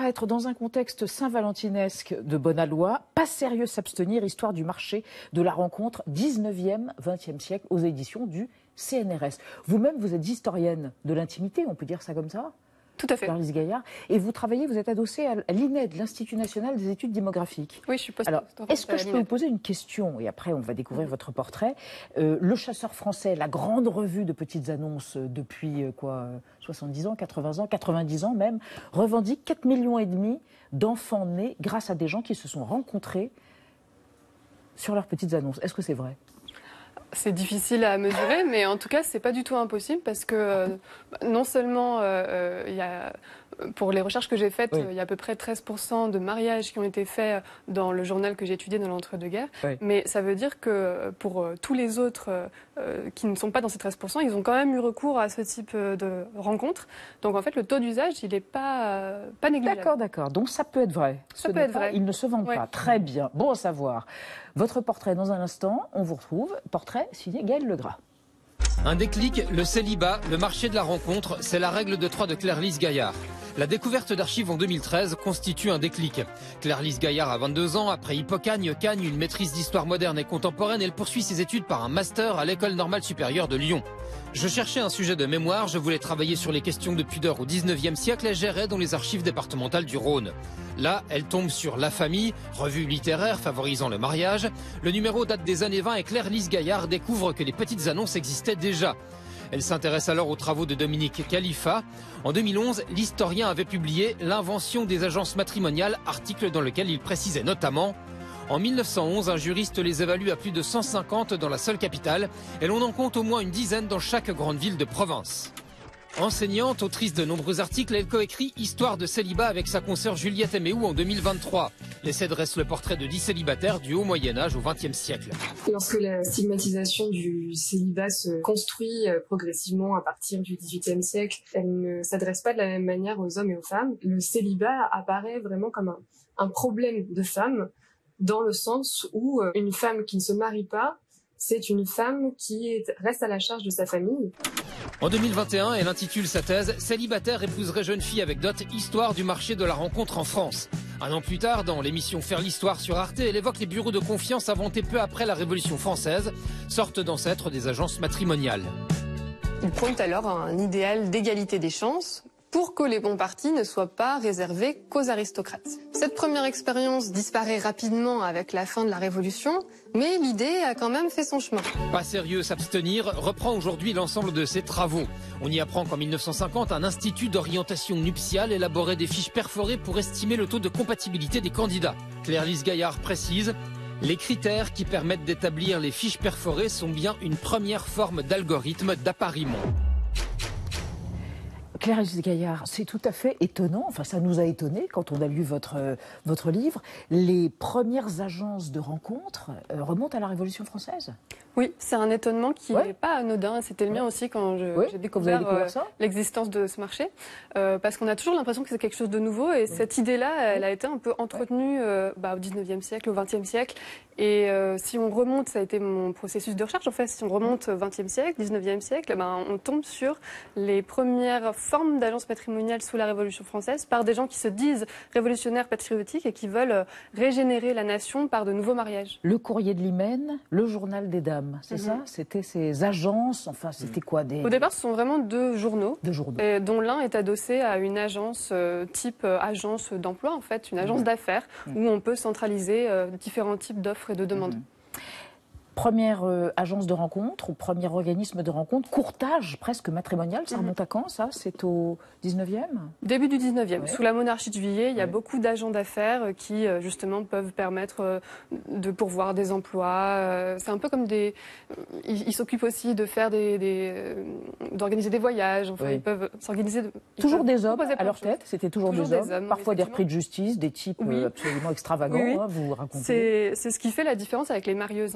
paraître dans un contexte saint-valentinesque de Bonalois, Pas sérieux s'abstenir, histoire du marché de la rencontre 19e, 20e siècle aux éditions du CNRS. Vous-même, vous êtes historienne de l'intimité, on peut dire ça comme ça ? Tout à fait. Claire-Lise Gaillard. Et vous travaillez, vous êtes adossée à l'INED, l'Institut national des études démographiques. Oui, je suis Alors, est-ce que je peux vous poser une question? Et après, on va découvrir votre portrait. Le Chasseur français, la grande revue de petites annonces depuis 70 ans, 80 ans, 90 ans même, revendique 4,5 millions d'enfants nés grâce à des gens qui se sont rencontrés sur leurs petites annonces. Est-ce que c'est vrai? C'est difficile à mesurer, mais en tout cas, c'est pas du tout impossible parce que non seulement il y a, pour les recherches que j'ai faites, oui, il y a à peu près 13% de mariages qui ont été faits dans le journal que j'ai étudié dans l'entre-deux-guerres. Oui. Mais ça veut dire que pour tous les autres qui ne sont pas dans ces 13%, ils ont quand même eu recours à ce type de rencontres. Donc en fait, le taux d'usage, il n'est pas négligeable. D'accord. Donc ça peut être vrai. Ça peut être vrai. Ils ne se vendent pas. Très bien. Bon à savoir. Votre portrait dans un instant, on vous retrouve. Portrait signé Gaël Legras. Un déclic, le célibat, le marché de la rencontre, c'est la règle de 3 de Claire-Lise Gaillard. La découverte d'archives en 2013 constitue un déclic. Claire-Lise Gaillard a 22 ans, après Hippocagne, Cagne, une maîtrise d'histoire moderne et contemporaine, elle poursuit ses études par un master à l'École normale supérieure de Lyon. Je cherchais un sujet de mémoire, je voulais travailler sur les questions de pudeur au 19e siècle et j'errais dans les archives départementales du Rhône. Là, elle tombe sur La Famille, revue littéraire favorisant le mariage. Le numéro date des années 20 et Claire-Lise Gaillard découvre que les petites annonces existaient déjà. Elle s'intéresse alors aux travaux de Dominique Khalifa. En 2011, l'historien avait publié L'invention des agences matrimoniales, article dans lequel il précisait notamment: en 1911, un juriste les évalue à plus de 150 dans la seule capitale et l'on en compte au moins une dizaine dans chaque grande ville de province. Enseignante, autrice de nombreux articles, elle coécrit Histoire de célibat avec sa consoeur Juliette Améou en 2023. L'essai dresse le portrait de 10 célibataires du haut Moyen-Âge au XXe siècle. Lorsque la stigmatisation du célibat se construit progressivement à partir du XVIIIe siècle, elle ne s'adresse pas de la même manière aux hommes et aux femmes. Le célibat apparaît vraiment comme un problème de femme, dans le sens où une femme qui ne se marie pas, c'est une femme qui reste à la charge de sa famille. En 2021, elle intitule sa thèse « Célibataire épouserait jeune fille avec dot, histoire du marché de la rencontre en France ». Un an plus tard, dans l'émission Faire l'histoire sur Arte, elle évoque les bureaux de confiance inventés peu après la Révolution française, sorte d'ancêtres des agences matrimoniales. Il pointe alors à un idéal d'égalité des chances, pour que les bons partis ne soient pas réservés qu'aux aristocrates. Cette première expérience disparaît rapidement avec la fin de la Révolution, mais l'idée a quand même fait son chemin. Pas sérieux s'abstenir reprend aujourd'hui l'ensemble de ses travaux. On y apprend qu'en 1950, un institut d'orientation nuptiale élaborait des fiches perforées pour estimer le taux de compatibilité des candidats. Claire-Lise Gaillard précise: les critères qui permettent d'établir les fiches perforées sont bien une première forme d'algorithme d'appariement. Claire-Lise Gaillard, c'est tout à fait étonnant, enfin ça nous a étonnés quand on a lu votre livre. Les premières agences de rencontres remontent à la Révolution française? Oui, c'est un étonnement qui n'est pas anodin. C'était le mien aussi quand j'ai découvert l'existence de ce marché. Parce qu'on a toujours l'impression que c'est quelque chose de nouveau. Et cette idée-là, elle a été un peu entretenue au 19e siècle, au 20e siècle. Et si on remonte, ça a été mon processus de recherche, en fait, si on remonte au 20e siècle, 19e siècle, on tombe sur les premières formes d'agences matrimoniales sous la Révolution française par des gens qui se disent révolutionnaires patriotiques et qui veulent régénérer la nation par de nouveaux mariages. Le Courrier de l'Hymen, le Journal des Dames, c'est ça? C'était ces agences, enfin c'était quoi Au départ, ce sont vraiment deux journaux. Dont l'un est adossé à une agence type agence d'emploi, en fait, une agence d'affaires, où on peut centraliser différents types d'offres et de demandes. Première agence de rencontre ou premier organisme de rencontre, courtage presque matrimonial, ça remonte à quand ça? C'est au 19e? Début du 19e. Sous la monarchie de Juillet, il y a beaucoup d'agents d'affaires qui justement peuvent permettre de pourvoir des emplois. C'est un peu comme des... Ils s'occupent aussi de faire d'organiser des voyages. Enfin, ils peuvent s'organiser... Toujours des hommes à leur tête? C'était toujours des hommes. Parfois des repris de justice, des types absolument extravagants, vous racontez. C'est ce qui fait la différence avec les marieuses en fait.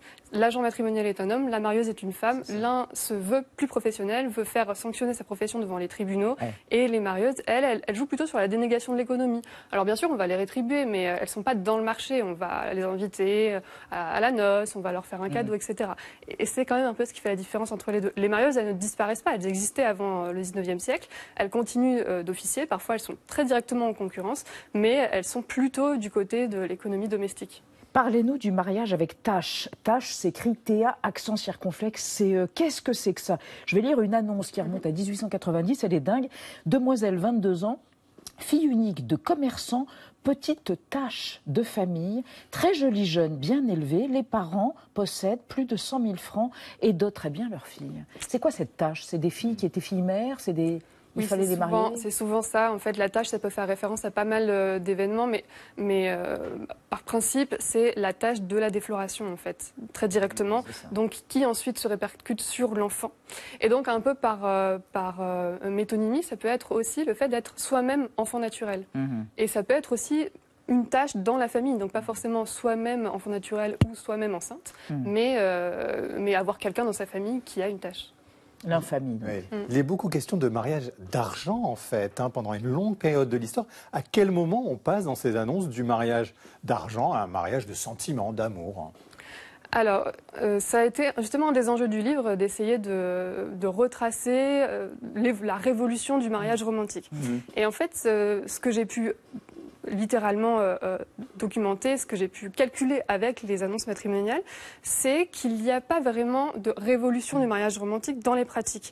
l'agent matrimonial est un homme, la marieuse est une femme. L'un se veut plus professionnel, veut faire sanctionner sa profession devant les tribunaux. Et les marieuses, elles jouent plutôt sur la dénégation de l'économie. Alors bien sûr, on va les rétribuer, mais elles ne sont pas dans le marché. On va les inviter à la noce, on va leur faire un cadeau, etc. Et c'est quand même un peu ce qui fait la différence entre les deux. Les marieuses, elles ne disparaissent pas. Elles existaient avant le 19e siècle. Elles continuent d'officier. Parfois, elles sont très directement en concurrence, mais elles sont plutôt du côté de l'économie domestique. Parlez-nous du mariage avec tâche. Tâche s'écrit T-A, accent circonflexe, C-E. Qu'est-ce que c'est que ça? Je vais lire une annonce qui remonte à 1890, elle est dingue. Demoiselle, 22 ans, fille unique de commerçant, petite tâche de famille, très jolie jeune, bien élevée. Les parents possèdent plus de 100 000 francs et dotent très bien leur fille. C'est quoi cette tâche? C'est des filles qui étaient filles mères? C'est des... Oui, c'est souvent ça. En fait, la tâche, ça peut faire référence à pas mal d'événements, mais par principe, c'est la tâche de la défloration, en fait, très directement, donc qui ensuite se répercute sur l'enfant. Et donc, un peu par métonymie, ça peut être aussi le fait d'être soi-même enfant naturel. Et ça peut être aussi une tâche dans la famille, donc pas forcément soi-même enfant naturel ou soi-même enceinte, mais avoir quelqu'un dans sa famille qui a une tâche. L'infamie. Oui. Il est beaucoup question de mariage d'argent, en fait, pendant une longue période de l'histoire. À quel moment on passe dans ces annonces du mariage d'argent à un mariage de sentiment, d'amour? Alors, ça a été justement un des enjeux du livre d'essayer de retracer la révolution du mariage romantique. Et en fait, ce que j'ai pu littéralement documenté, ce que j'ai pu calculer avec les annonces matrimoniales, c'est qu'il n'y a pas vraiment de révolution du mariage romantique dans les pratiques.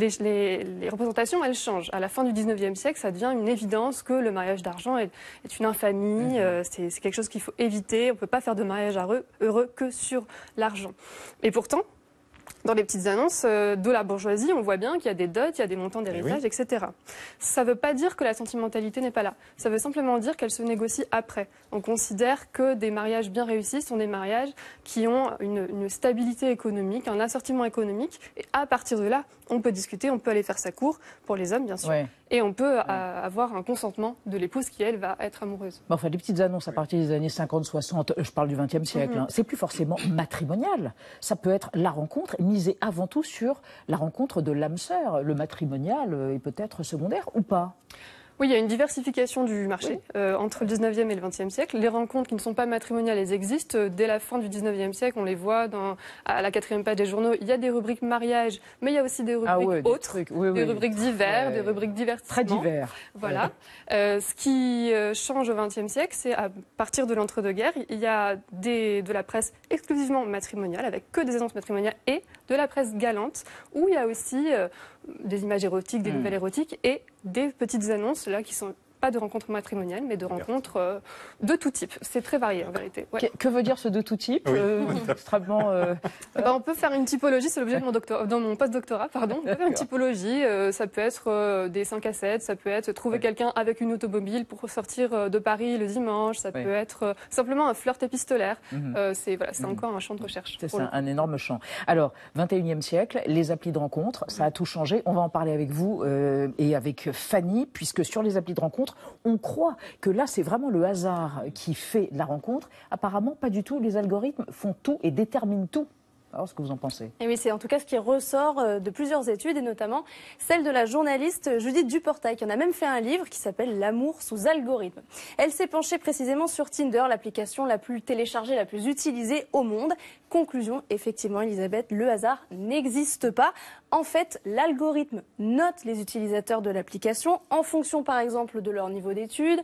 Les représentations, elles changent. À la fin du 19e siècle, ça devient une évidence que le mariage d'argent est une infamie, c'est quelque chose qu'il faut éviter, on ne peut pas faire de mariage heureux que sur l'argent. Et pourtant, dans les petites annonces de la bourgeoisie, on voit bien qu'il y a des dots, il y a des montants d'héritage, etc. Ça ne veut pas dire que la sentimentalité n'est pas là. Ça veut simplement dire qu'elle se négocie après. On considère que des mariages bien réussis sont des mariages qui ont une stabilité économique, un assortiment économique. Et à partir de là, on peut discuter, on peut aller faire sa cour, pour les hommes bien sûr. Et on peut avoir un consentement de l'épouse qui, elle, va être amoureuse. Bon, enfin, les petites annonces à partir des années 50-60, je parle du XXe siècle, c'est plus forcément matrimonial. Ça peut être la rencontre, misée avant tout sur la rencontre de l'âme sœur. Le matrimonial est peut-être secondaire ou pas? Oui, il y a une diversification du marché entre le 19e et le 20e siècle. Les rencontres qui ne sont pas matrimoniales, elles existent. Dès la fin du 19e siècle, on les voit à la 4e page des journaux. Il y a des rubriques mariage, mais il y a aussi des rubriques autres, des rubriques divers, des rubriques divertissement. Très divers. Voilà. Ce qui change au 20e siècle, c'est à partir de l'entre-deux-guerres, il y a de la presse exclusivement matrimoniale, avec que des annonces matrimoniales, et de la presse galante, où il y a aussi des images érotiques, des nouvelles érotiques et des petites annonces là qui sont pas de rencontres matrimoniales, mais de rencontres de tout type. C'est très varié en vérité. Que veut dire ce de tout type? Extrêmement. On peut faire une typologie, c'est l'objet de mon post-doctorat, pardon. On peut faire une typologie, ça peut être des 5 à 7, ça peut être trouver quelqu'un avec une automobile pour sortir de Paris le dimanche, ça peut être simplement un flirt épistolaire. C'est encore un champ de recherche. C'est un énorme champ. Alors, 21e siècle, les applis de rencontre, ça a tout changé. On va en parler avec vous et avec Fanny, puisque sur les applis de rencontre, on croit que là, c'est vraiment le hasard qui fait la rencontre. Apparemment, pas du tout. Les algorithmes font tout et déterminent tout. Alors, ce que vous en pensez? Et oui, c'est en tout cas ce qui ressort de plusieurs études, et notamment celle de la journaliste Judith Duportail, qui en a même fait un livre qui s'appelle « L'amour sous algorithme ». Elle s'est penchée précisément sur Tinder, l'application la plus téléchargée, la plus utilisée au monde. Conclusion, effectivement, Elisabeth, le hasard n'existe pas. En fait, l'algorithme note les utilisateurs de l'application en fonction, par exemple, de leur niveau d'études,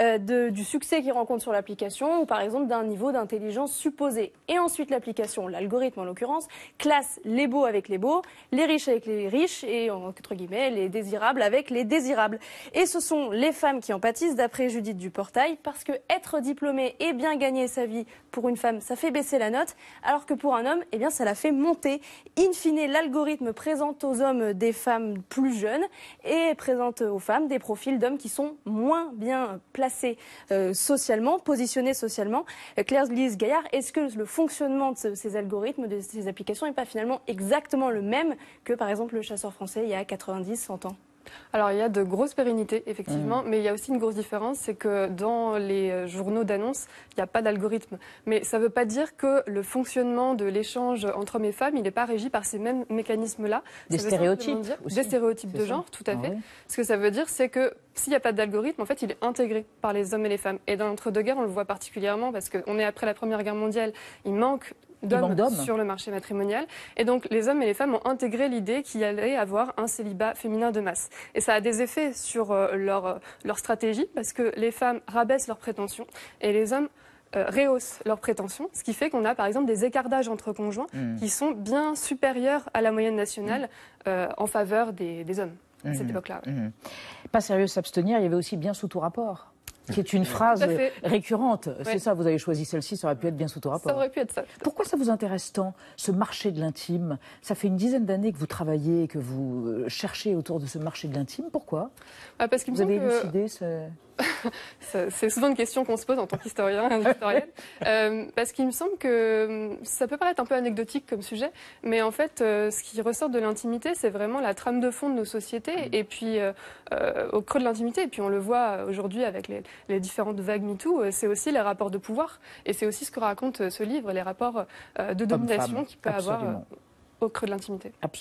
du succès qu'ils rencontrent sur l'application, ou par exemple d'un niveau d'intelligence supposé. Et ensuite, l'application, l'algorithme en l'occurrence, classe les beaux avec les beaux, les riches avec les riches, et entre guillemets, les désirables avec les désirables. Et ce sont les femmes qui en pâtissent, d'après Judith Duportail, parce que être diplômé et bien gagner sa vie, pour une femme, ça fait baisser la note, alors que pour un homme, eh bien, ça la fait monter. In fine, l'algorithme présente aux hommes des femmes plus jeunes et présente aux femmes des profils d'hommes qui sont moins bien placés socialement, positionnés socialement. Claire-Lise Gaillard, est-ce que le fonctionnement de ces algorithmes, de ces applications, n'est pas finalement exactement le même que, par exemple, le chasseur français il y a 90, 100 ans? Alors, il y a de grosses pérennités, effectivement, mais il y a aussi une grosse différence, c'est que dans les journaux d'annonces, il n'y a pas d'algorithme. Mais ça ne veut pas dire que le fonctionnement de l'échange entre hommes et femmes, il n'est pas régi par ces mêmes mécanismes-là. Des stéréotypes des stéréotypes de genre, tout à fait. Oui. Ce que ça veut dire, c'est que s'il n'y a pas d'algorithme, en fait, il est intégré par les hommes et les femmes. Et dans l'entre-deux-guerres, on le voit particulièrement parce qu'on est après la Première Guerre mondiale, il manque d'hommes sur le marché matrimonial. Et donc, les hommes et les femmes ont intégré l'idée qu'il allait avoir un célibat féminin de masse. Et ça a des effets sur leur stratégie, parce que les femmes rabaissent leurs prétentions et les hommes rehaussent leurs prétentions, ce qui fait qu'on a par exemple des écarts d'âge entre conjoints qui sont bien supérieurs à la moyenne nationale en faveur des hommes à cette époque-là. Pas sérieux s'abstenir, il y avait aussi bien sous tout rapport. Qui est une phrase récurrente. Oui. C'est ça, vous avez choisi celle-ci, ça aurait pu être bien sous tout rapport. Ça aurait pu être ça. Pourquoi ça vous intéresse tant, ce marché de l'intime? Ça fait une dizaine d'années que vous travaillez et que vous cherchez autour de ce marché de l'intime. Pourquoi? Parce qu'il vous avez élucidé C'est souvent une question qu'on se pose en tant qu'historien et historienne, parce qu'il me semble que ça peut paraître un peu anecdotique comme sujet, mais en fait, ce qui ressort de l'intimité, c'est vraiment la trame de fond de nos sociétés, et puis au creux de l'intimité, et puis on le voit aujourd'hui avec les différentes vagues MeToo, c'est aussi les rapports de pouvoir, et c'est aussi ce que raconte ce livre, les rapports de domination qu'il peut avoir au creux de l'intimité.